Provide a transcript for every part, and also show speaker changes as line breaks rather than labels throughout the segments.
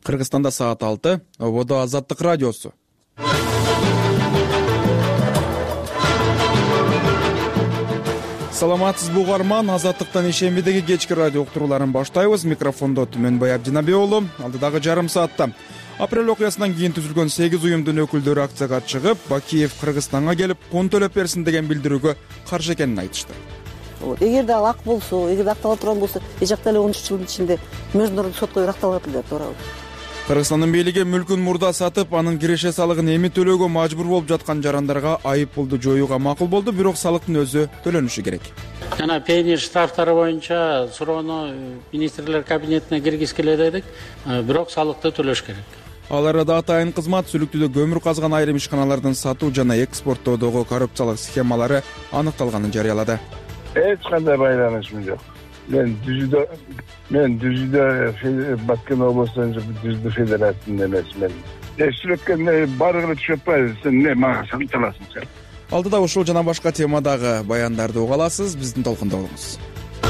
Кыргызстанда саат 6, ободо Азаттык радиосу. Саламатсызбы угарман, Азаттыктан ишембидеги кечки радио уктурууларын баштайбыз. Микрофондо Түмөнбай Абдинабиулу. Алдыдагы жарым саатта апрель окуясынан кийин түзүлгөн 8 уюмдун өкүлдөрү акцияга чыгып, Бакиев Кыргызстанга келип кон төлөп берсин деген билдирүүгө каршы экенин айтышты.
Эгерде ал ак болсо, эгерде актала турган болсо, жакта эле 13 жылдын ичинде международдук сотко ыракталат эле, туурабы?
Кыргызстандын бийлиги мүлкүн мурда сатып, анын киреше салыгын эми төлөөгө мажбур болуп жаткан жарандарга айып пулду жоюуга макул болду, бирок салыктын өзү төлөнүшү керек.
Жана пени штрафтары боюнча суроону министрлер кабинетине киргизгиле келедик, бирок салыкты төлөш керек.
Ал арада атайын кызмат Сүлүктүдө көмүр казган айрым ишканалардын сатуу жана экспорттоодогу коррупциялык схемалары аныкталганын жарыялады.
Эч кандай байланышым жок. Мен Дүзүдө Баткен облусунун Дүзүдө федерациясынын эмесмин. Сүлөткө барыгы түшүп атпайбы, сен эмне мага санталасың сен?
Алдыда ушул жана башка темадагы баяндарды уга аласыз, биздин толкунда болуңуз.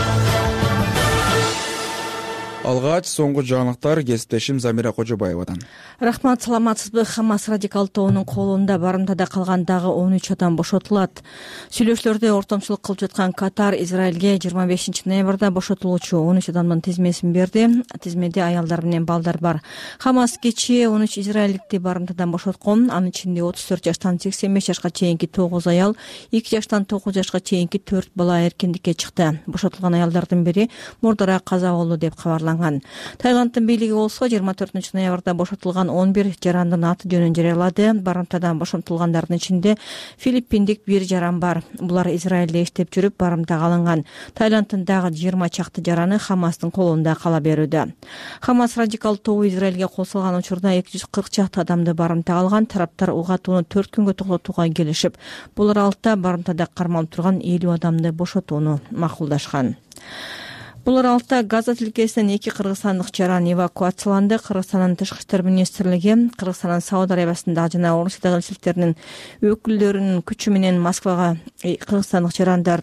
Алгач соңку жаңылыктар кесиптешим Замира Кожобаевадан.
Рахмат, саламатсызбы? Хамас радикал тобунун колунда барымтада калган дагы 13 адам бошотулат. Сүйлөшүүлөрдө ортомчулук кылып жаткан Катар Израилге 25 ноябрда бошотулуучу 13 адамдын тизмесин берди. Тизмеде аялдар менен балдар бар. Хамас кечээ 13 израилдикти барымтадан бошоткон. Анын ичинде 34 жаштан 85 жашка чейинки 9 аял, 2 жаштан 9 жашка чейинки 4 бала эркиндикке чыкты. Бошотулган аялдардын бири мурдара каза болду деп кабарланган. Таиланддын бийлиги болсо 24 ноябрда бошотулган 11 жарандын аты жөнүн жарыялады. Барымтадан бошотулгандардын ичинде филиппиндик бир жаран бар. Булар Израилде иштеп жүрүп барымтага алынган. Таиланддын дагы 20 чакты жараны Хамастын колунда кала берүүдө. Хамас радикал тобу Израилге кол салган учурда 240 чакты адамды барымтага алган. Тараптар угатууну 4 күнгө токтотууга келишип, бул аралыкта барымтада кармалып турган 50 адамды бошотууну макулдашкан. Бул аралыкта Газа тилкесинен 2 кыргызстандык жаран эвакуацияланды. Кыргызстандын тышкы иштер министрлиги Кыргызстандын Сауд Арабиясындагы жана Орусияда элчиликтеринин өкүлдөрүнүн күчү менен Москвага кыргызстандык жарандар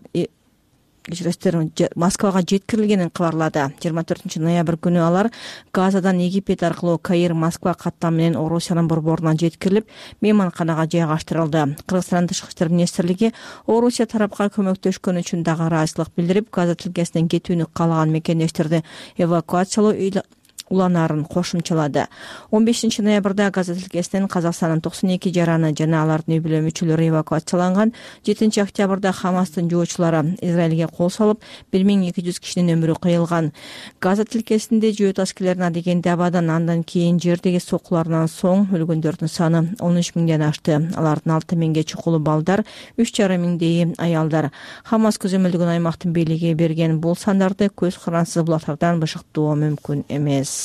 Москвага жеткирилгенин кабарлады. 24 ноябрь күнү алар Газадан Египет аркылуу Каир Москва каттам менен Орусиянын борборуна жеткирилип, мейманканага жайгаштырылды. Кыргызстандын тышкы иштер министрлиги Орусия тарапка көмөктөшкөн үчүн дагы ыраазычылык билдирип, Газа тилкесинен кетүүнү каалаган мекендештерди эвакуациялоо уланаарын кошумчалады. 15 ноябрда Газа тилкесинен Казакстандын 92 жараны жана алардын үй бүлө мүчөлөрү эвакуацияланган. 7 октябрда Хамастын жоочулары Израилге кол салып, 1200 кишинин өмүрү кыйылган. Газа тилкесинде жөөт аскерлерин адегенде абадан, андан кийин жердеги сокуларынан соң өлгөндөрдүн саны 13 миңден ашты. Алардын 6 миңге чукулу балдар, 3,5 миңдейи аялдар. Хамас көзөмөлдөгөн аймактын бийлиги берген бул сандарды көз карансыз булактардан бышыктоо мүмкүн эмес.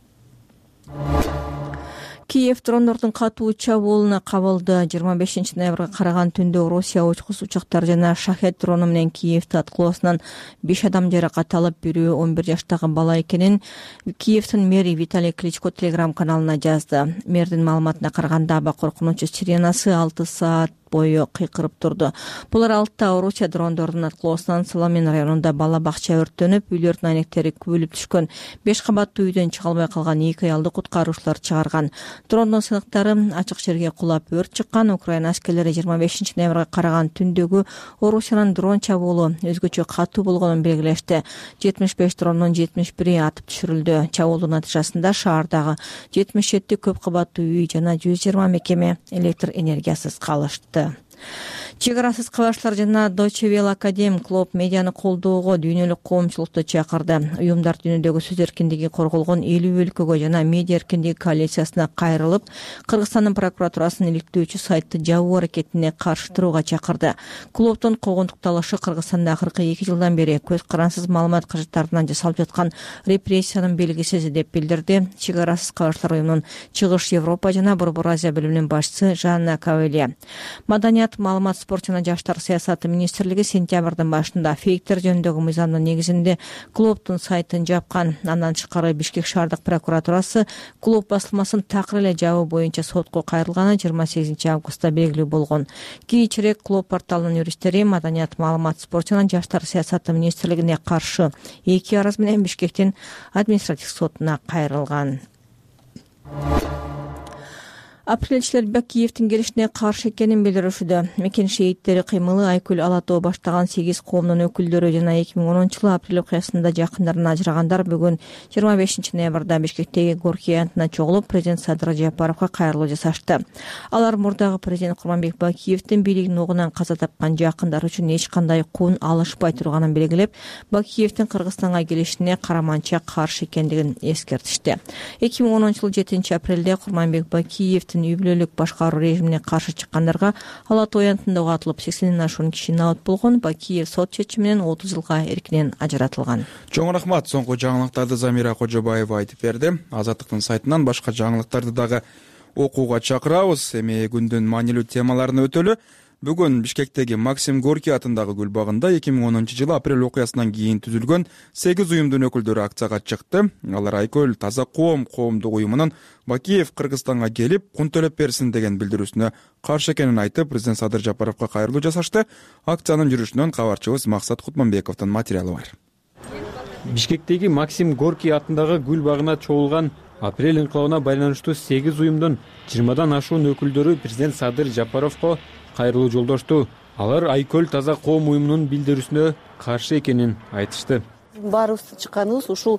Киев дрондордун катуу чабуулуна кабылды. 25 ноябрга караган түндө Россия учкус учактары жана шахет дрону менен Киевти аткылоосунан 5 адам жаракат алып, бирөө 11 жаштагы бала экенин Киевдин мэри Виталий Кличко телеграм каналына жазды. Мэрдин маалыматына караганда аба коркунучу сиренасы 6 саат бою кыйкырып турду. Бул аралыкта Орусия дрондордун аткылоосунан Соломин районунда бала бакча өрттөнүп, үйлөрдүн айнектери күбөлүп түшкөн. 5 кабаттуу үйдөн чыга албай калган 2 аялды куткаруучулар чыгарган. Дрондун сыйныктары ачык жерге кулап өрт чыккан. Украина аскерлери 25 ноябрга караган түндөгү Орусиянын дрон чабуулу өзгөчө катуу болгонун белгилешти. 75 дрондун 71 атып түшүрүлдү. Чабуулдун натыйжасында шаардагы 77 көп кабаттуу үй жана 120 мекеме электр энергиясыз калышты. Чек арасыз кабарчылар жана Deutsche Welle Академ Клуб медианы колдоого дүйнөлүк коомчулукту чакырды. Уюмдар дүйнөдөгү сөз эркиндиги корголгон 50 өлкөгө жана медиа эркиндиги коалициясына кайрылып, Кыргызстандын прокуратурасынын иликтөөчү сайтты жабуу аракетине каршы турууга чакырды. Клубдун когондукталышы Кыргызстанда акыркы 2 жылдан бери көз карансыз маалымат каражаттарынан жасалып жаткан репрессиянын белгисизи деп билдирди. Чек арасыз кабарчылар уюмунун Чыгыш Европа жана Борбор Азия бөлүмүнүн башчысы Жанна Кавелия. Маданият, маалымат, спорт жана жаштар саясаты министрлиги сентябрдын башында фейктер жөнүндөгү мыйзамдын негизинде клубдун сайтын жапкан. Андан тышкары Бишкек шаардык прокуратурасы клуб басылмасын такыр эле жабуу боюнча сотко кайрылганы 28 августта белгилүү болгон. Кийинчерээк клуб порталынын юристтери маданият, маалымат, спорт жана жаштар саясаты министрлигине каршы 2 арыз менен Бишкектин административдик сотуна кайрылган. Апрелчилер Бакиевдин келишине каршы экенин билдиришүүдө. Мекен шейиттери кыймылы Айкүл Алатоо баштаган 8 коомдун өкүлдөрү жана 2010-жылы апрель окуясында жакындарына ажырагандар бүгүн 25-ноябрда Бишкектеги Горький аянтына чогулуп президент Садыр Жапаровго кайрылуу жасашты. Алар мурдагы президент Курманбек Бакиевдин бийлигин огунан каза тапкан жакындар үчүн эч кандай кун алышпай турганын белгилеп, Бакиевдин Кыргызстанга келишине караманча каршы экендигин эскертишти. 2010-жылы 7-апрелде Курманбек Бакиев үй бүлөлүк башкаруу режимине каршы чыккандарга Алатоо аянтында атылып 80ден ашуун киши набыт болгон. Бакиев сот чечими менен 30 жылга эркинен ажыратылган.
Чоң рахмат. Соңку жаңылыктарды Замира Кожобаева айтып берди. Азаттыктын сайтынан башка жаңылыктарды дагы окууга чакырабыз. Эми күндүн маанилүү темаларына өтөлү. Бүгүн Бишкектеги Максим Горький атындагы гүл багында 2010-жылы апрель окуясынан кийин түзүлгөн 8 уюмдун өкүлдөрү акцияга чыкты. Алар Айкөл Таза коом коомдук уюмунун Бакиев Кыргызстанга келип, кун төлөп берсин деген билдирүүсүнө каршы экенин айтып, президент Садыр Жапаровго кайрылуу жасашты. Акциянын жүрүшүнөн кабарчыбыз Максат Кутманбековдун материалы бар.
Бишкектеги Максим Горький атындагы гүл багына чогулган апрель инкылабына байланыштуу 8 уюмдун 20дан ашуун өкүлдөрү президент Садыр Жапаровго кайрылуу жолдошту. Алар Айкөл Таза коом уюмунун билдирүүсүнө каршы экенин айтышты.
Баарыбыз чыкканыбыз ушул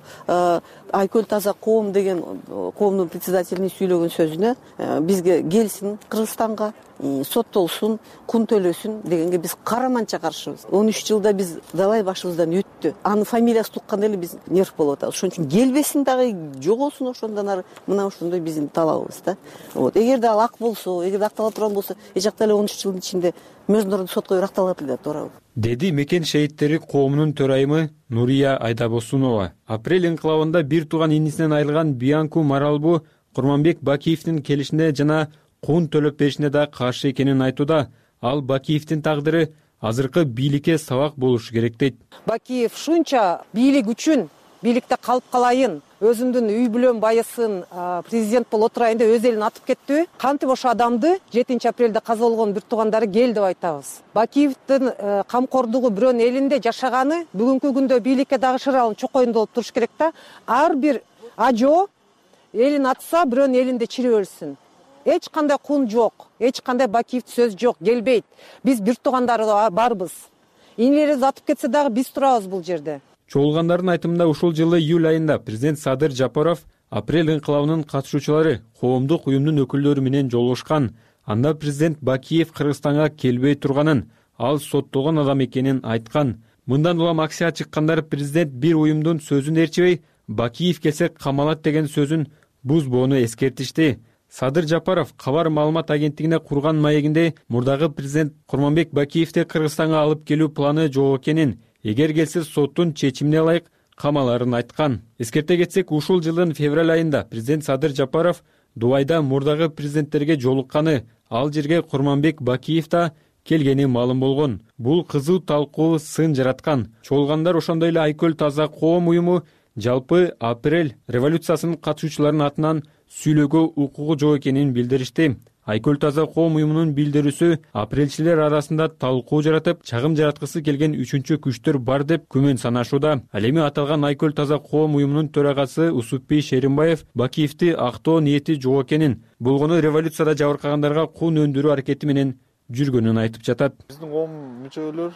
Айкөл Таза коом деген коомдун председателинин сүйлөгөн сөзүнө бизге келсин Кыргызстанга, соттолсун, кун төлөсүн дегенге биз караманча каршыбыз. 13 жылда биз далай башыбыздан өттү. Анын фамилиясы тукканда эле биз нерв болуп атабыз. Ошон үчүн келбесин дагы, жогосун ошондон ары. Мына ошондой биздин талабыбыз да. Эгерде ал ак болсо, эгерде актала турган болсо, эжакта эле 13 жылдын ичинде международный сотко биракталып эле туурабы?
Деди мекен шейиттери коомунун төрайымы Нурия Айдабосунова. Апрель инкылабында бир тууган инисинен айрылган Бианку Маралбу Курманбек Бакиевдин келишине жана кун төлөп беришине да каршы экенин айтууда. Ал Бакиевдин тагдыры азыркы бийликке сабак болушу керек дейт.
Бакиев шунча бийлик үчүн бийликте калып калайын, өзүмдүн үй бүлөм байысын, президент болуп отурайын деп өз элин атып кетти. Кантип ошо адамды 7 апрелде каза болгон бир туугандары кел деп айтабыз. Бакиевдин камкордугу бирөөнүн элинде жашаганы бүгүнкү күндө бийликке дагы шыралын чокоюнда болуп туруш керек да. Ар бир ажо элин атса бирөөнүн элинде чирип өлсүн. Эч кандай кун жок, эч кандай Бакиев сөз жок, келбейт. Биз бир туугандары барбыз. Инилерибиз атып кетсе дагы биз турабыз бул жерде.
Чогулгандардын айтымында ушул жылы июль айында президент Садыр Жапаров апрель инкылабынын катышуучулары коомдук уюмдун өкүлдөрү менен жолугушкан. Анда президент Бакиев Кыргызстанга келбей турганын, ал соттолгон адам экенин айткан. Мындан улам акцияга чыккандар президент бир уюмдун сөзүн ээрчибей, Бакиев келсе камалат деген сөзүн бузбоону эскертишти. Садыр Жапаров кабар маалымат агенттигине курган маегинде мурдагы президент Курманбек Бакиевди Кыргызстанга алып келүү планы жок экенин, эгер келсе соттун чечимине ылайык камаларын айткан. Эскерте кетсек, ушул жылдын февраль айында президент Садыр Жапаров Дубайда мурдагы президенттерге жолукканы, ал жерге Курманбек Бакиев да келгени маалым болгон. Бул кызуу талкуу сын жараткан. Чогулгандар ошондой эле Айкөл Таза коом уюму жалпы апрель революциясынын катышуучуларынын атынан сүйлөөгө укугу жок экенин билдиришти. Айкөл Таза коом уюмунун билдирүүсү апрелчилер арасында талкуу жаратып, чагым жараткысы келген үчүнчү күчтөр бар деп күмөн санашууда. Ал эми аталган Айкөл Таза коом уюмунун төрагасы Усупбий Шеримбаев Бакиевди актоо ниети жок экенин, болгону революцияда жабыркагандарга кун өндүрүү аракети менен жүргөнүн айтып жатат.
Биздин коом мүчөлөр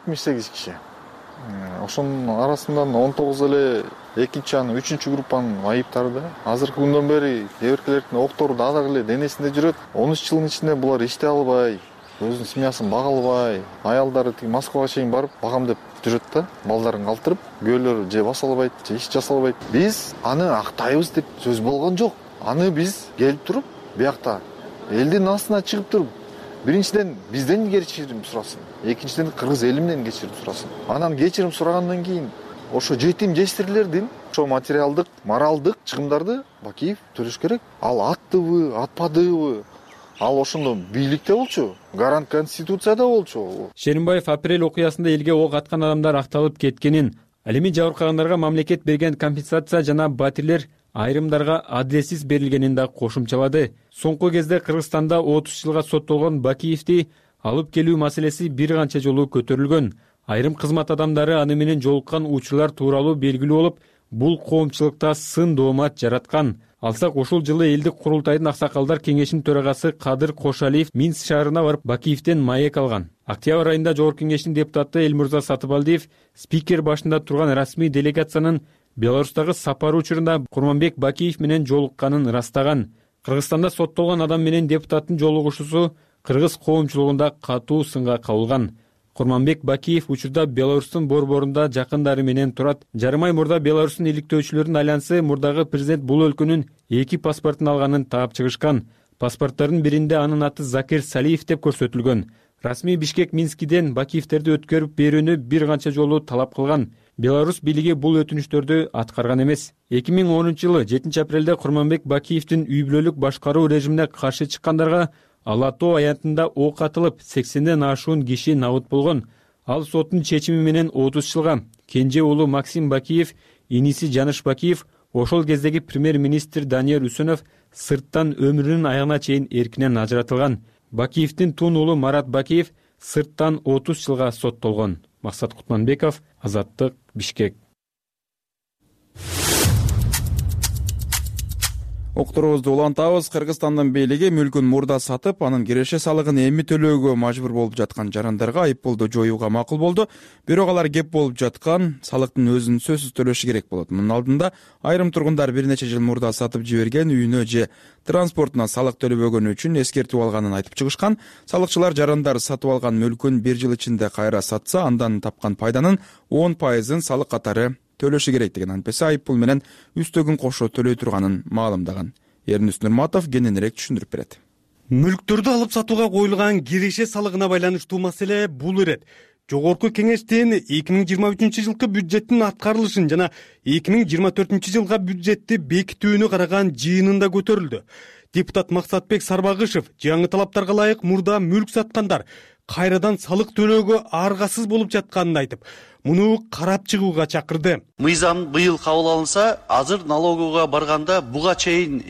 78 киши. Ошонун арасынан 19 эле экинчи жана үчүнчү группанын айыптары да. Азыркы күндөн бери кээ биркилердин октору дагы эле денесинде жүрөт. 13 жылдын ичинде булар иштей албай, өзүнүн семьясын бага албай, аялдары тиги Москвага чейин барып багам деп жүрөт да. Балдарын калтырып, күйөөлөр же баса албайт, же иш жаса албайт. Биз аны актайбыз деп сөз болгон жок. Аны биз келип туруп, биякта элдин астына чыгып туруп, биринчиден бизден кечирим сурасын, экинчиден кыргыз эли менен кечирим сурасын. Анан кечирим сурагандан кийин ошо жетим жесирлердин ошо материалдык, моралдык чыгымдарды Бакиев төлөш керек. Ал аттыбы, атпадыбы, ал ошондо бийликте болчу, гарант конституцияда болчу.
Шеримбаев апрель окуясында элге ок аткан адамдар акталып кеткенин, ал эми жабыркагандарга мамлекет берген компенсация жана батирлер айрымдарга адилетсиз берилгенин да кошумчалады. Соңку кезде Кыргызстанда 30 жылга соттолгон Бакиевди алып келүү маселеси бир канча жолу көтөрүлгөн. Айрым кызмат адамдары аны менен жолуккан учурлар тууралуу белгилүү болуп, бул коомчулукта сын доомат жараткан. алсак, ушул жылы элдик курултайдын аксакалдар кеңешинин төрагасы Кадыр Кошалиев Минск шаарына барып Бакиевден маек алган. Октябрь айында Жогорку Кеңештин депутаты Элмурза Сатыбалдиев спикер башында турган расмий делегациянын Беларустагы сапары учурунда Курманбек Бакиев менен жолукканын ырастаган. Кыргызстанда соттолгон адам менен депутаттын жолугушуусу кыргыз коомчулугунда катуу сынга кабылган. Курманбек Бакиев учурда Беларустун борборунда жакындары менен турат. Жарым ай мурда Беларустун иликтөөчүлөрүнүн айланысы мурдагы президент бул өлкөнүн 2 паспортун алганын таап чыгышкан. Паспорттардын биринде анын аты Закир Салиев деп көрсөтүлгөн. Расмий Бишкек Минскиден Бакиевтерди өткөрүп берүүнү бир канча жолу талап кылган. Беларусь бийлиги бул өтүнүштөрдү аткарган эмес. 2010-жылы 7 апрелде Курманбек Бакиевдин үй бүлөлүк башкаруу режимине каршы чыккандарга Ала Тоо аянтында ок атылып, 80ден ашуун киши набыт болгон. Ал соттун чечими менен 30 жылга. Кенже уулу Максим Бакиев, иниси Жаныш Бакиев, ошол кездеги премьер-министр Данияр Үсөнов сырттан өмүрүнүн аягына чейин эркинен ажыратылган. Бакиевдин тун уулу Марат Бакиев сырттан 30 жылга соттолгон. Максат Кутманбеков, Азаттык, Бишкек.
Уктуруубузду улантабыз. Кыргызстандын бийлиги мүлкүн мурда сатып, анын киреше салыгын эми төлөөгө мажбур болуп жаткан жарандарга айыппулду жоюуга макул болду. Бирок алар кеп болуп жаткан салыктын өзүн сөзсүз төлөшү керек болот. Мунун алдында айрым тургундар бир нече жыл мурда сатып жиберген үйүнө же транспортуна салык төлөбөгөнү үчүн эскертип алганын айтып чыгышкан. Салыкчылар жарандар сатып алган мүлкүн бир жыл ичинде кайра сатса, андан тапкан пайданын 10%-ын салык катары төлөшү керек деген анпесе айыппул менен үстөгүн кошо төлөй турганын маалымдаган. Эрнис Нурматов кененирээк түшүндүрүп берет.
Мүлктөрдү алып сатууга коюлган киреше салыгына байланыштуу маселе бул ирет. Жогорку Кеңештин 2023-жылкы бюджеттин аткарылышын жана 2024-жылга бюджетти бекитүүнү караган жыйынында көтөрүлдү. Депутат Максатбек Сарбагышев жаңы талаптарга ылайык мурда мүлк саткандар кайрадан салык төлөөгө аргасыз болуп жатканын айтып, муну карап чыгууга чакырды.
Мыйзам быйыл кабыл алынса, азыр налогуга барганда буга чейин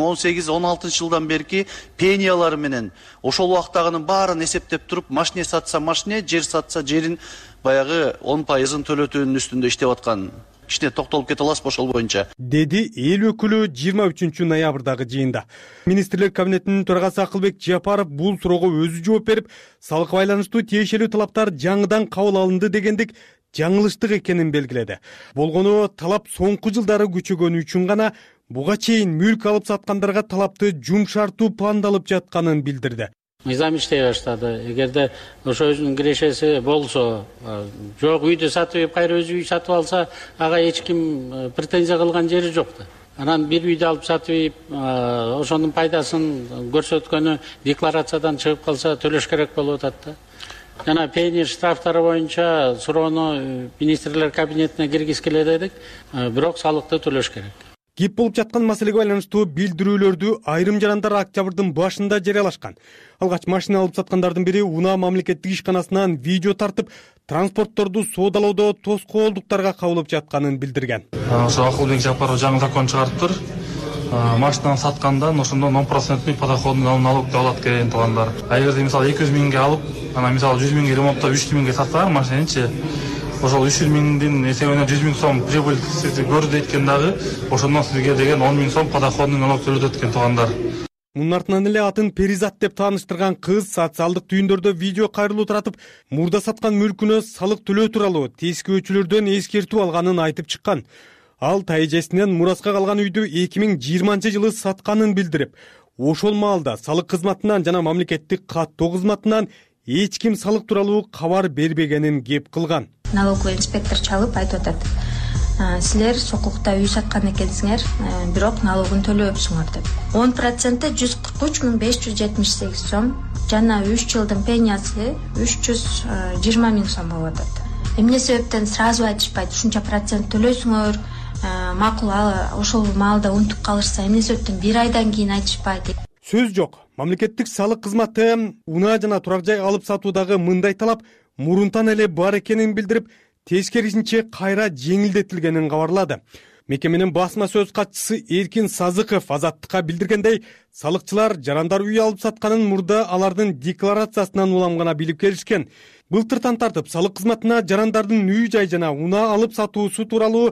2018-16 жылдан берки пениялары менен ошол убактагынын баарын эсептеп туруп, машине сатса машине, жер сатса жерин баягы 10%-ын төлөтүүнүн үстүндө иштеп аткан. Кичине токтолуп кете аласызбы ошол боюнча?
Деди эл өкүлү 23 ноябрдагы жыйында. Министрлер кабинетинин төрагасы Акылбек Жапаров бул суроого өзү жооп берип, салыкка байланыштуу тиешелүү талаптар жаңыдан кабыл алынды дегендик жаңылыштык экенин белгиледи. Болгону талап соңку жылдары күчөгөнү үчүн гана буга чейин мүлк алып саткандарга талапты жумшартуу пландалып жатканын билдирди.
Мыйзам иштей баштады. Эгерде ошо өзүнүн кирешеси болсо, жок үйдү сатып, кайра өзү үй сатып алса, ага эч ким претензия кылган жери жок да. Анан бир үйдү алып сатып, ошонун пайдасын көрсөткөнү декларациядан чыгып калса, төлөш керек болуп атат да. Жана пени штрафтары боюнча суроону министрлер кабинетине киргизгиле дедик, бирок салыкты төлөш керек.
Кеп болуп жаткан маселеге байланыштуу билдирүүлөрдү айрым жарандар октябрдын башында жарыялашкан. Алгач машина алып саткандардын бири Унаа мамлекеттик ишканасынан видео тартып, транспортторду соодалоодо тоскоолдуктарга кабылып жатканын билдирген.
Ошо Акылбек Жапаров жаңы закон чыгарыптыр. Машинаны саткандан ошондон 10% подоходный налог деп алат экен туугандар. Эгерде мисалы 200 миңге алып, анан мисалы 100 миңге ремонттоп 300 миңге сатсаңар машинанычы, ошол 300 миңдин эсебине 100 миң сом прибыль көрдү экен дагы, ошондон сизге деген 10 миң сом подоходный налог төлөтөт экен туугандар.
Мунун артынан эле атын Перизат деп тааныштырган кыз социалдык түйүндөрдө видео кайрылуу таратып, мурда саткан мүлкүнө салык төлөө тууралуу тескөөчүлөрдөн эскертүү алганын айтып чыккан. Ал тайэжесинен мураска калган үйдү 2020-жылы сатканын билдирип, ошол маалда салык кызматынан жана мамлекеттик каттоо кызматынан эч ким салык тууралуу кабар бербегенин кеп кылган.
Налоговый инспектор чалып айтып атат: силер сокулукта үй саткан экенсиңер, бирок налогун төлөбөпсүңөр деп. 10% 143.578 сом жана 3 жылдын пениясы 320 миң сом болуп атат. Эмне себептен сразу айтышпайт, ушунча процент төлөйсүңөр, макул ошол маалда унутуп калышса эмне себептен бир айдан кийин айтышпайт?
Сөз жок. Мамлекеттик салык кызматы унаа жана турак жай алып сатуудагы мындай талап мурунтан эле бар экенин билдирип, тескерисинче кайра жеңилдетилгенин кабарлады. Мекеменин басма сөз катчысы Эркин Сазыков Азаттыкка билдиргендей, салыкчылар жарандар үй алып сатканын мурда алардын декларациясынан улам гана билип келишкен. Былтыртан тартып салык кызматына жарандардын үй жай жана унаа алып сатуусу тууралуу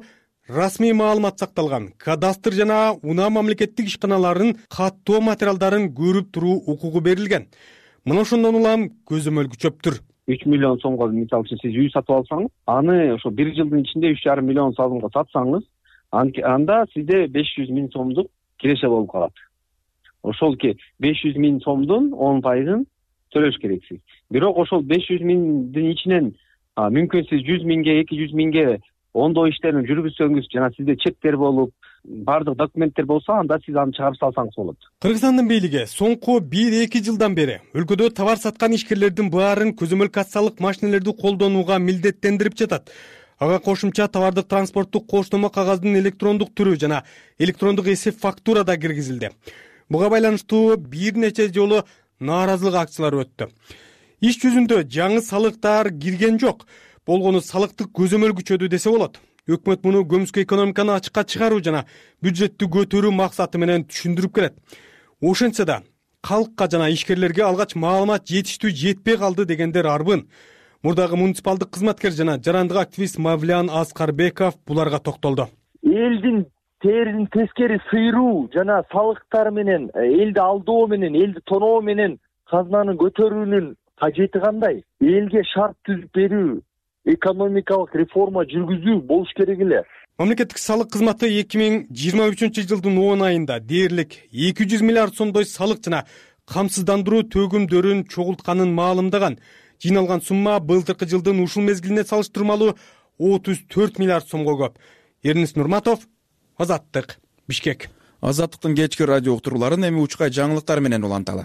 расмий маалымат сакталган кадастр жана унаа мамлекеттик ишканаларынын каттоо материалдарын көрүп туруу укугу берилген. Мына ошондон улам көзөмөлгү чөптүр.
3 миллион сомго мисалы үчүн сиз үй сатып алсаңыз, аны ошо 1 жылдын ичинде 3,5 миллион сомго сатсаңыз, анда сизде 500 миң сомдук киреше болуп калат. Ошол 500 миң сомдун 10% төлөш керексиз. Бирок ошол 500 миңдин ичинен мүмкүн сиз 100 миңге, 200 миңге ондоо иштерин жүргүзсөңүз жана сизде чектер болуп, баардык документтер болсо, анда сиз аны чыгарып салсаңыз болот.
Кыргызстандын бийлиги соңку 1-2 жылдан бери өлкөдө товар саткан ишкерлердин баарын көзөмөл кассалык машинелерди колдонууга милдеттендирип жатат. Ага кошумча товардык транспорттук коштомо кагаздын электрондук түрү жана электрондук эсеп фактура да киргизилди. Буга байланыштуу бир нече жолу нааразылык акциялары өттү. Иш жүзүндө жаңы салыктар кирген жок. Болгону салыктык көзөмөл күчөдү десе болот. Өкмөт муну көмүскө экономиканы ачыкка чыгаруу жана бюджетти көтөрүү максаты менен түшүндүрүп келет. Ошентсе да калкка жана ишкерлерге алгач маалымат жетиштүү жетпей калды дегендер арбын. Мурдагы муниципалдык кызматкер жана жарандык активист Мавлян Аскарбеков буларга токтолду.
Элдин терин тескери сыйруу жана салыктар менен, элди алдоо менен, элди тоноо менен казнаны көтөрүүнүн кажети кандай? Элге шарт түзүп берүү, экономикалык реформа жүргүзүү болуш керек эле.
Мамлекеттик салык кызматы 2023 жылдын 10 айында дээрлик 200 миллиард сомдой салык жана камсыздандыруу төгүмдөрүн чогултканын маалымдаган. Жыйналган сумма былтыркы жылдын ушул мезгилине салыштырмалуу 34 миллиард сомго көп. Эрнис Нурматов, Азаттык, Бишкек.
Азаттыктын кечки радио уктурууларын эми учкай жаңылыктар менен уланталы.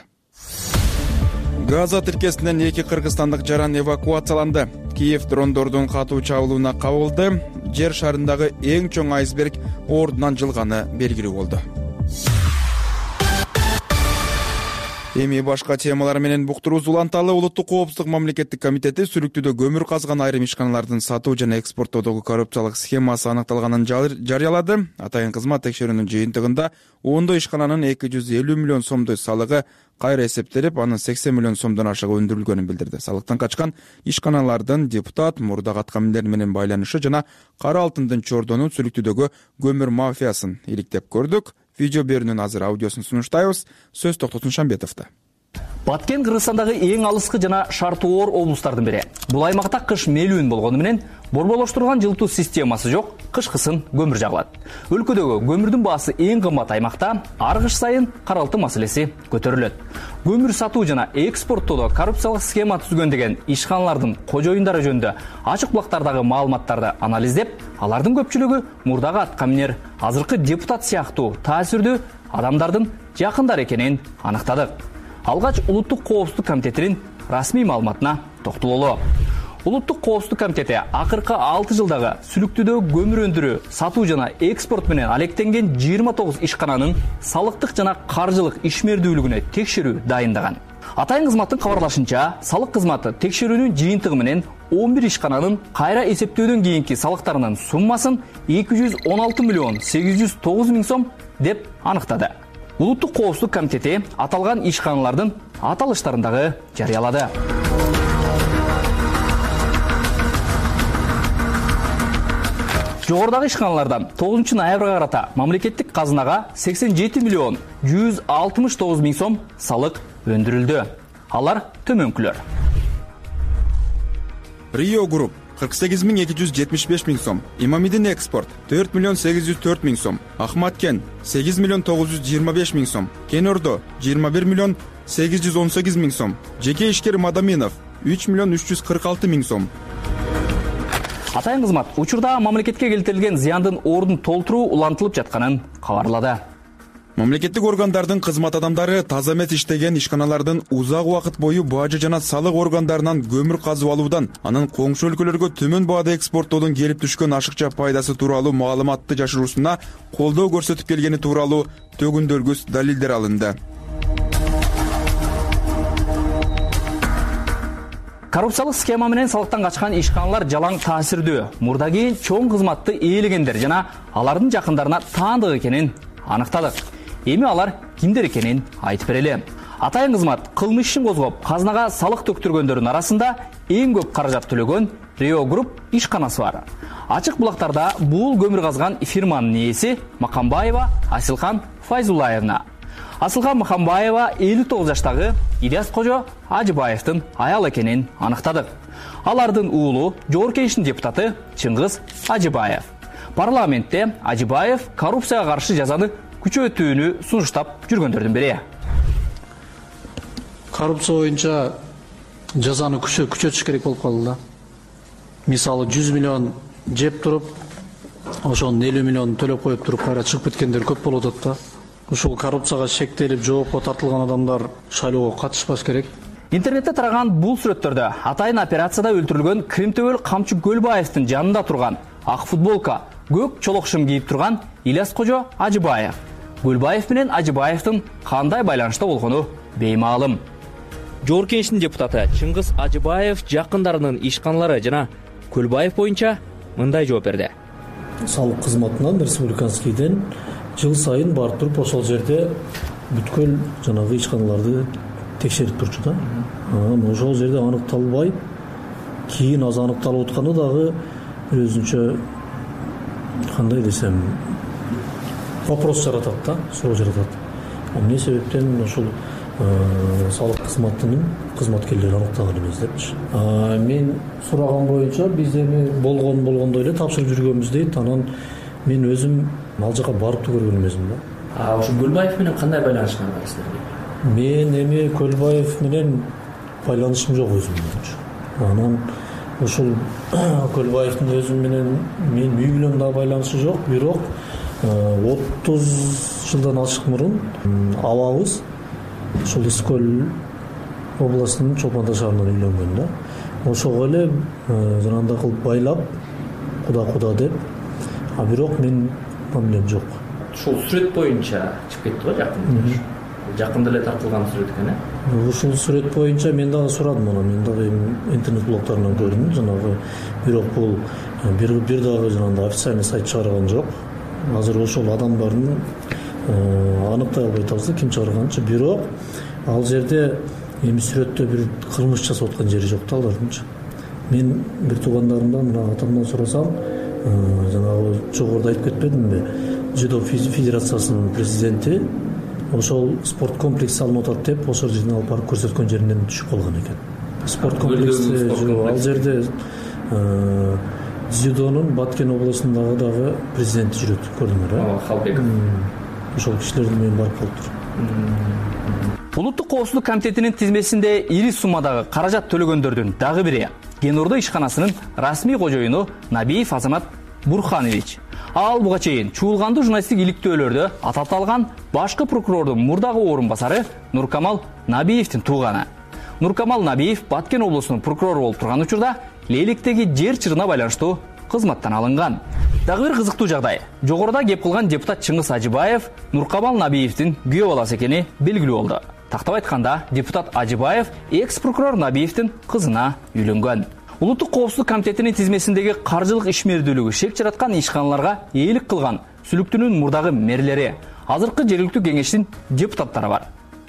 Газа тилкесинен 2 кыргызстандык жаран эвакуацияланды. Киев дрондордун катуу чабуулуна кабылды. Жер шарындагы эң чоң айсберг ордунан жылганы белгилүү болду. Эми башка темалар менен буктурубуз уланталы. Улуттук коопсуздук мамлекеттик комитети сүрүктүүдө көмүр казган айрым ишканалардын сатуу жана экспорттоодогу коррупциялык схемасы аныкталганын жарыялады. Атайын кызмат текшерүүнүн жыйынтыгында ондой ишкананын 250 миллион сомдой салыгы кайра эсептелип, анын 80 миллион сомдон ашыгы өндүрүлгөнүн билдирди. Салыктан качкан ишканалардын депутат, мурдагы аткаминдер менен байланышы жана кара алтындын чордону сүрүктүүдөгү көмүр мафиясын иликтеп көрдүк. Видео берүүнүн азыр аудиосун сунуштайбыз. Сөз Токтотун Шамбетовдо.
Баткен Кыргызстандагы эң алыскы жана шарты оор облустардын бири. Бул аймакта кыш мелүүн болгону менен борболоштурган жылытуу системасы жок, кышкысын көмүр жагылат. Өлкөдөгү көмүрдүн баасы эң кымбат аймакта ар кыш сайын кара алтын маселеси көтөрүлөт. Көмүр сатуу жана экспорттоодо коррупциялык схема түзгөн деген ишканалардын кожоюндары жөнүндө ачык булактардагы маалыматтарды анализдеп, алардын көпчүлүгү мурдагы аткаминер, азыркы депутат сыяктуу таасирдүү адамдардын жакындары экенин аныктадык. Алгач Улуттук коопсуздук комитетинин расмий маалыматына токтололу. Улуттук коопсуздук комитети акыркы 6 жылдагы сүрүктүүдө көмүр өндүрүү, сатуу жана экспорт менен алектенген 29 ишкананын салыктык жана каржылык ишмердүүлүгүнө текшерүү дайындаган. Атайын кызматтын кабарлашынча, салык кызматы текшерүүнүн жыйынтыгы менен 11 ишкананын кайра эсептөөдөн кийинки салыктарынын суммасын 216 миллион 809 миң сом деп аныктады. Улуттук коопсуздук комитети аталган ишканалардын аталыштарын дагы жарыялады. Жогорудагы ишканалардан 9 ноябрга карата мамлекеттик казынага 87 миллион 169 миң сом салык өндүрүлдү. Алар төмөнкүлөр.
Rio Group 48.275 миң сом, Имамидин экспорт 4 миллион 804 миң сом, Ахматкен 8 миллион 925 миң сом, Кенордо 21 миллион 818 миң сом, жеке ишкер Мадаминов 3 миллион 346 миң сом.
Атайын кызмат учурда мамлекетке келтирилген зыяндын ордун толтуруу улантылып жатканын кабарлады.
Мамлекеттик органдардын кызмат адамдары таза эмес иштеген ишканалардын узак убакыт бою бажы жана салык органдарынан көмүр казып алуудан, анын коңшу өлкөлөргө төмөн баада экспорттоодон келип түшкөн ашыкча пайдасы тууралуу маалыматты жашыруусуна колдоо көрсөтүп келгени тууралуу төгүндөлгүс далилдер алынды.
Коррупциялык схема менен салыктан качкан ишканалар жалаң таасирдүү, мурдаги чоң кызматты ээлегендер жана алардын жакындарына таандык экенин аныктадык. Эми алар кимдер экенин айтып берели. Атайын кызмат кылмыш ишин козгоп, казынага салык төктүргөндөрдүн арасында эң көп каражат төлөгөн Rio Group ишканасы бар. Ачык булактарда бул көмүр казган фирманын ээси Макамбаева Асилхан Файзуллаевна. Асылхан Макамбаева 59 жаштагы Ильяс Кожо Ажыбаевдин аял экенин аныктадык. Алардын уулу Жогорку Кеңештин депутаты Чыңгыз Ажыбаев. Парламентте Ажыбаев коррупцияга каршы жазаны күчөтүүнү сунуштап жүргөндөрдүн бири.
Коррупция боюнча жазаны күчөтүш керек болуп калды да. Мисалы 100 миллион жеп туруп, ошонун 50 миллионун төлөп коюп туруп кайра чыгып кеткендер көп болуп атат да. Ушул коррупцияга шектелип, жоопко тартылган адамдар шайлоого катышпаш керек.
Интернетте тараган бул сүрөттөрдө атайын операцияда өлтүрүлгөн Кримтөбөл Камчы Көлбаевдин жанында турган ак футболка, көк чолокшум кийип турган Ильяс Кожо Ажыбаев. Көлбаев менен Ажыбаевдин кандай байланышта болгону беймаалым. Жогорку Кеңештин депутаты Чыңгыз Ажыбаев жакындарынын ишканалары жана Көлбаев боюнча мындай жооп берди.
Салык кызматынан республиканскийден жыл сайын барып туруп ошол жерде бүткүл жанагы ишканаларды текшерип турчу да. Ошол жерде аныкталбай, кийин аз аныкталып атканы дагы өзүнчө кандай десем вопрос жаратат да, суроо жаратат. Эмне себептен ошол салык кызматынын кызматкерлери аныктаган эмес депчи. Мен сураган боюнча биз эми болгондой эле тапшырып жүргөнбүз дейт. Анан мен өзүм ал жака барып да көргөн эмесмин да.
Ошо Көлбаев менен кандай байланышыңар бар силерге?
Мен эми Көлбаев менен байланышым жок өзүмчө. Анан ошол Көлбаевдин өзү менен мен үй бүлөм да байланышы жок, бирок 30 жылдан ашык мурун абабыз ошол Искөл областынын Чолпон шаарынан үйлөнгөн да. Ошого эле жанагындай кылып байлап, куда деп. Бирок мен мамилем жок.
Ушул сүрөт боюнча чыгып кетти го жакында. Жакында эле тартылган сүрөт экен, э?
Ушул сүрөт боюнча мен дагы сурадым аны. Мен дагы интернет блогтарынан көрдүм, жанагы. Бирок бул бир дагы жанагындай официальный сайт чыгарган жок. Азыр ошол адамдардын аныктай албай атабыз ким чыгарганчы. Бирок ал жерде эми сүрөттө бир кылмыш жасап аткан жери жок да алардынчы. Мен бир туугандарымдан, мына атамдан сурасам, жанагы жогоруда айтып кетпедимби? Дзюдо федерациясынын президенти ошол спорт комплекс салынып атат деп, ошол жерден алып барып көрсөткөн жеринен түшүп калган экен. Спорт комплекси ал жерде дзюдонун Баткен областындагы дагы президенти жүрөт, көрдүңөр, э?
Халбеков.
Ошол кишилердин менен барып калыптыр.
Улуттук коопсуздук комитетинин тизмесинде ири суммадагы каражат төлөгөндөрдүн дагы бири Кен-Ордо ишканасынын расмий кожоюну Набиев Азамат Бурханович. Ал буга чейин чуулгандуу журналисттик иликтөөлөрдө аталган башкы прокурордун мурдагы орун басары Нуркамал Набиевдин тууганы. Нуркамал Набиев Баткен облусунун прокурору болуп турган учурда Лейликтеги жер чырына байланыштуу кызматтан алынган. Дагы бир кызыктуу жагдай. Жогоруда кеп кылган депутат Чыңгыз Ажыбаев Нуркамал Набиевдин күйөө баласы экени белгилүү болду. Тактап айтканда, депутат Ажыбаев экс-прокурор Набиевдин кызына үйлөнгөн. Улуттук коопсуздук комитетинин тизмесиндеги каржылык ишмердүүлүгү шек жараткан ишканаларга ээлик кылган сүлүктүнүн мурдагы мэрлери, азыркы жергиликтүү кеңештин депутаттары бар.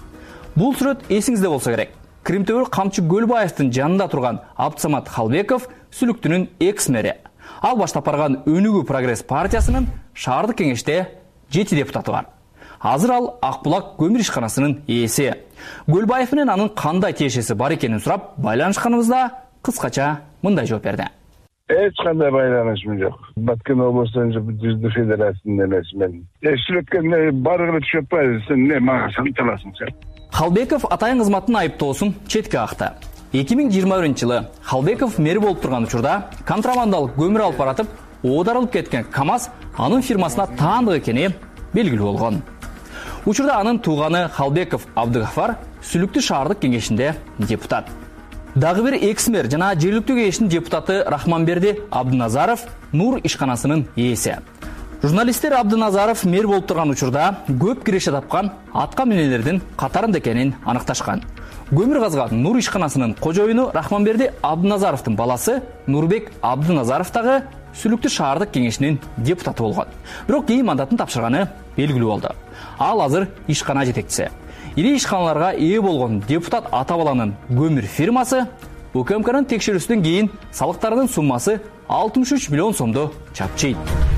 Бул сүрөт эсиңизде болсо керек. Кримтөбөл Камчы Көлбаевдин жанында турган Абдсамат Халбеков сүлүктүнүн экс-мэри. Ал баштап барган Өнүгүү Прогресс партиясынын шаардык кеңеште 7 депутаты бар. Азыр ал Акбулак көмүр ишканасынын ээси. Көлбаев менен анын кандай тиешеси бар экенин сурап, байланышканыбызда кыскача мындай жооп берди.
Эч кандай байланышым жок. Баткен областынын жүздүү федерациясынын эмесмин. Сүрөткө барыгы түшүп атпайбы, сен эмне мага санталасың сен?
Халбеков атайын кызматтын айыптоосун четке акты. 2021-жылы Халбеков мэр болуп турган учурда контрабандалык көмүр алып баратып, оодарылып кеткен КАМАЗ анын фирмасына таандык экени белгилүү болгон. Учурда анын тууганы Халбеков Абдыгафар Сүлүктүү шаардык кеңешинде депутат. Дагы бир экс-мэр жана жергиликтүү кеңештин депутаты Рахманберди Абдыназаров Нур ишканасынын ээси. Журналисттер Абдыназаров мэр болуп турган учурда көп киреше тапкан атка минелердин катарында экенин аныкташкан. Көмүр казган Нур ишканасынын кожоюну Рахманберди Абдыназаровдун баласы Нурбек Абдыназаров дагы Сүлүктүү шаардык кеңешинин депутаты болгон. Бирок кийин мандатын тапшырганы белгилүү болду. Ал азыр ишкана жетекчиси. Ири ишканаларга ээ болгон депутат ата баланын көмүр фирмасы УКМКнын текшерүүсүнөн кийин салыктардын суммасы 63 миллион сомду чапчыйт.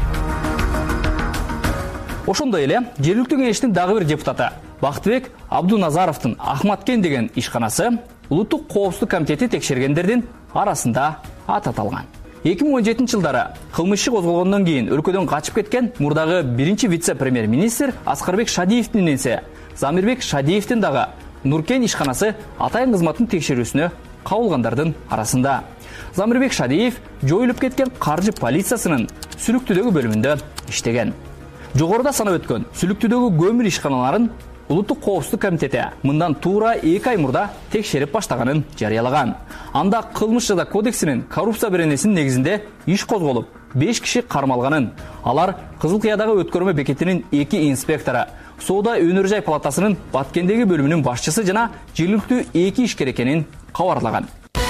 Ошондой эле жергиликтүү кеңештин дагы бир депутаты Бактыбек Абдуназаровдун Ахматкен деген ишканасы Улуттук коопсуздук комитети текшергендердин арасында аты аталган. 2017 жылдары кылмыш иши козголгондон кийин өлкөдөн качып кеткен мурдагы биринчи вице-премьер-министр Аскарбек Шадиевдин энеси Замирбек Шадиевдин дагы Нуркен ишканасы атайын кызматтын текшерүүсүнө кабылгандардын арасында. Замирбек Шадиев жоюлуп кеткен каржы полициясынын Сүлүктүдөгү бөлүмүндө иштеген. Жогоруда санап өткөн Сүлүктүдөгү көмүр ишканаларын Улуттук коопсуздук комитети мындан туура 2 ай мурда текшерип баштаганын жарыялаган. Анда кылмыш жаза кодексинин коррупция беренесинин негизинде иш козголуп, 5 киши кармалганын, алар Кызыл Кыядагы өткөрмө бекетинин 2 инспектору, Соода өнөр жай палатасынын Баткендеги бөлүмүнүн башчысы жана жергиликтүү 2 ишкер экенин кабарлаган.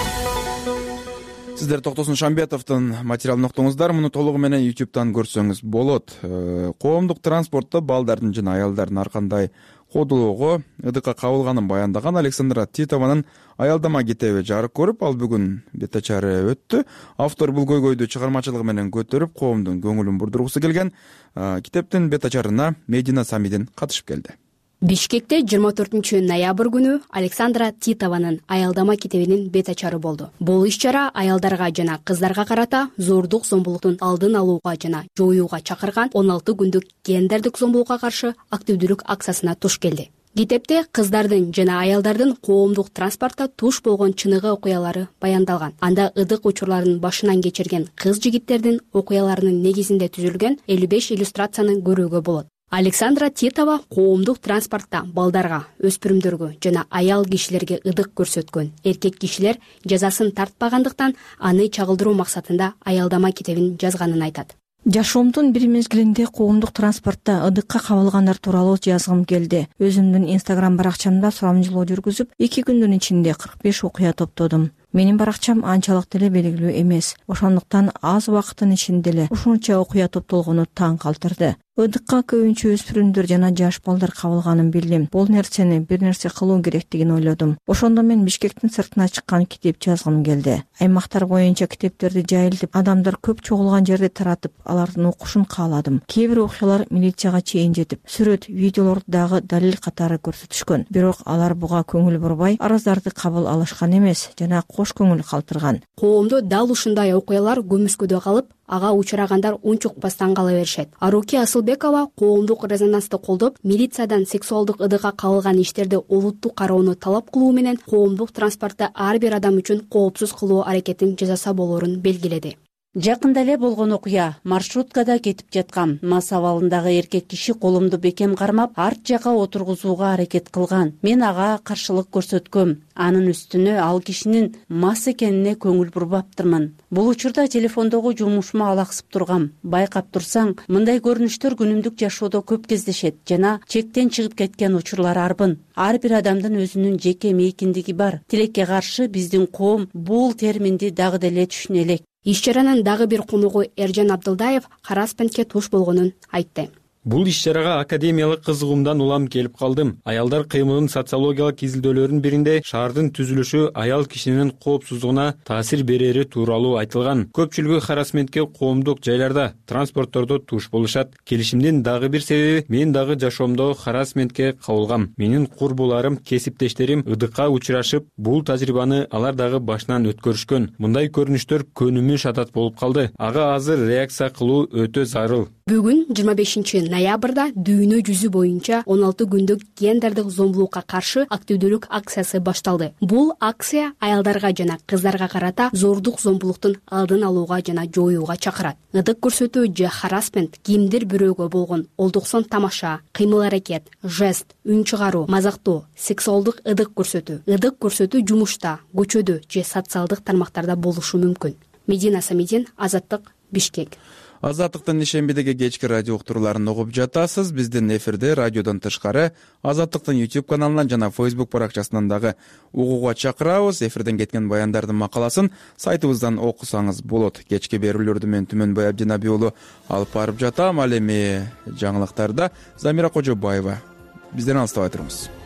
Сиздер Токтосун Шамбетовдун материалын уктуңуздар. Муну толугу менен YouTube'дан көрсөңүз болот. Коомдук транспортто балдардын жана аялдардын ар кандай кодулоого ыдыкка кабылганын баяндаган Александра Титованын аялдама китеби жарык көрүп, ал бүгүн бет ачары өттү. Автор бул көйгөйдү чыгармачылыгы менен көтөрүп, коомдун көңүлүн бурдургусу келген. Китептин бет ачарына Медина Самидин катышып келди.
Бишкекте 24 ноябрь күнү Александра Титованын аялдама китебинин бет ачары болду. Бул иш-чара аялдарга жана кыздарга карата зордук зомбулуктун алдын алууга жана жоюуга чакырган 16 күндүк гендердик зомбулукка каршы активдүүлүк акциясына туш келди. Китепте кыздардын жана аялдардын коомдук транспортто туш болгон чыныгы окуялары баяндалган. Анда ыдык учурларын башынан кечирген кыз жигиттердин окуяларынын негизинде түзүлгөн 55 иллюстрацияны көрүүгө болот. Александра Титова коомдук транспортто балдарга, өспүрүмдөргө жана аял кишилерге ыдык көрсөткөн. Эркек кишилер жазасын тартпагандыктан аны чагылдыруу максатында аялдама китебин жазганын айтат.
Жашоомдун бир мезгилинде коомдук транспортто ыдыкка кабылгандар тууралуу жазгым келди. Өзүмдүн Instagram баракчамда сурамжылоо жүргүзүп, 2 күндүн ичинде 45 окуя топтодум. Менин баракчам анчалык деле белгилүү эмес. Ошондуктан аз убакыттын ичинде эле ушунча окуя топтолгону таң калтырды. Ыдыкка көбүнчө өспүрүмдөр жана жаш балдар кабылганын билдим. Бул нерсени бир нерсе кылуу керектигин ойлодум. Ошондо мен Бишкектин сыртына чыккан китеп жазгым келди. Аймактар боюнча китептерди жайылтып, адамдар көп чогулган жерде таратып, алардын окушун кааладым. Кээ бир окуялар милицияга чейин жетип, сүрөт, видеолорду дагы далил катары көрсөтүшкөн. Бирок алар буга көңүл бурбай, арыздарды кабыл алышкан эмес жана кош көңүл калтырган.
Коомдо дал ушундай окуялар көмүскөдө калып, ага учурагандар унчукпастан кала беришет. Аруки Асылбекова коомдук резонансты колдоп, милициядан сексуалдык ыдыкка кабылган иштерди олуттук кароону талап кылуу менен коомдук транспортто ар бир адам үчүн коопсуз кылуу аракетин жасаса болоорун белгиледи.
Жакында эле болгон окуя. Маршруткада кетип жаткам. Мас абалындагы эркек киши колумду бекем кармап, арт жакка отургузууга аракет кылган. Мен ага каршылык көрсөткөм. Анын үстүнө ал кишинин мас экенине көңүл бурбаптырмын. Бул учурда телефондогу жумушума алаксып тургам. Байкап турсаң, мындай көрүнүштөр күнүмдүк жашоодо көп кездешет жана чектен чыгып кеткен учурлар арбын. Ар бир адамдын өзүнүн жеке мейкиндиги бар. Тилекке каршы биздин коом бул терминди дагы деле түшүнө элек.
Иш-чаранын дагы бир конугу Эржан Абдылдаев хараспентке туш болгонун айтты.
Бул иш-чарага академиялык кызыгуумдан улам келип калдым. Аялдар кыймылынын социологиялык изилдөөлөрүнүн биринде шаардын түзүлүшү аял кишинин коопсуздугуна таасир берери тууралуу айтылган. Көпчүлүгү харассментке коомдук жайларда, транспорттордо туш болушат. Келишимдин дагы бир себеби мен дагы жашоомдо харассментке кабылгам. Менин курбуларым, кесиптештерим ыдыкка учурашып, бул тажрыйбаны алар дагы башынан өткөрүшкөн. Мындай көрүнүштөр көнүмү шатат болуп калды. Ага азыр реакция кылуу өтө зарыл.
Бүгүн 25 ноябрда дүйнө жүзү боюнча 16 күндүк гендердик зомбулукка каршы активдүүлүк акциясы башталды. Бул акция аялдарга жана кыздарга карата зордук зомбулуктун алдын алууга жана жоюуга чакырат. Ыдык көрсөтүү же харассмент кимдир бирөөгө болгон олдуксон тамаша, кыймыл-аракет, жест, үн чыгаруу, мазактоо, сексуалдык ыдык көрсөтүү жумушта, көчөдө же социалдык тармактарда болушу мүмкүн. Медина Самидин, Азаттык, Бишкек.
Азаттыктын ишембидеги кечки радио уктурууларын угуп жатасыз. Биздин эфирде радиодон тышкары Азаттыктын YouTube каналынан жана Facebook баракчасынан дагы угууга чакырабыз. Эфирден кеткен баяндардын макаласын сайтыбыздан окусаңыз болот. Кечки берүүлөрдү мен Түмөнбай Абдинаби уулу алып барып жатам. Ал эми жаңылыктарда Замира Кожобаева бизден алыстабай турыңуз.